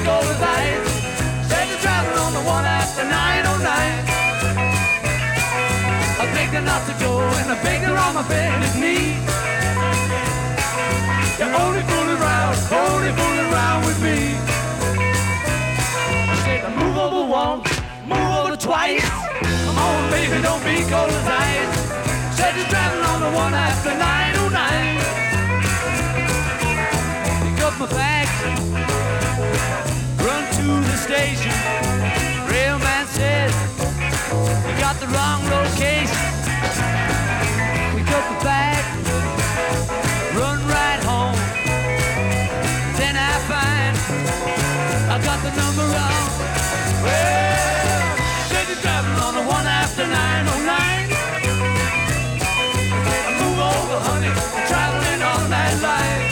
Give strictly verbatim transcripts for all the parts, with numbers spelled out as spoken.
cold as ice. Said you're traveling on the one after nine oh nine. I begged her not to go and I begged her on my bended knee. You're only fooling around, only fooling around with me. I said move over once, move over twice. Come on baby, don't be cold as ice. Said you're traveling on the one after nine oh nine. Pick up my bags, run to the station. Railman said we got the wrong location. Pick up my bag, run right home. Then I find I got the number wrong. Well, said you're traveling on the one after nine oh nine. Move over, honey, I'm traveling on that line.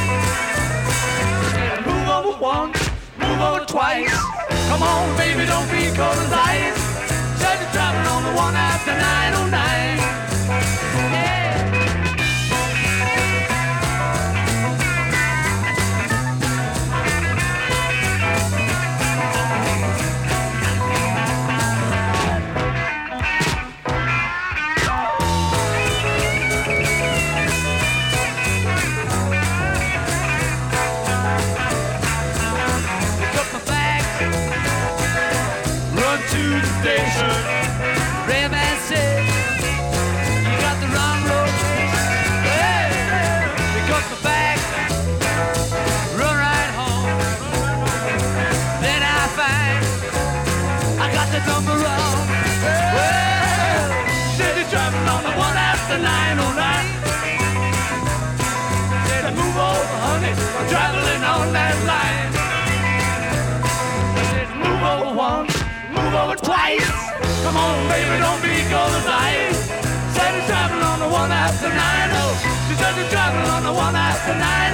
Said move over once, move over twice. Come on, baby, don't be cold as ice. Said you're traveling on the one after nine oh nine. Yeah. Railman said you got the wrong location. Hey, pick up my bag, run right home. Then I find I got the number wrong. Well, said you're traveling on the one after nine oh nine. Said move over, honey, I'm traveling on that line. Said move over once, move over twice. Come on, baby, don't be cold as ice. Said you're traveling on the one after nine oh. She said you're traveling on the one after nine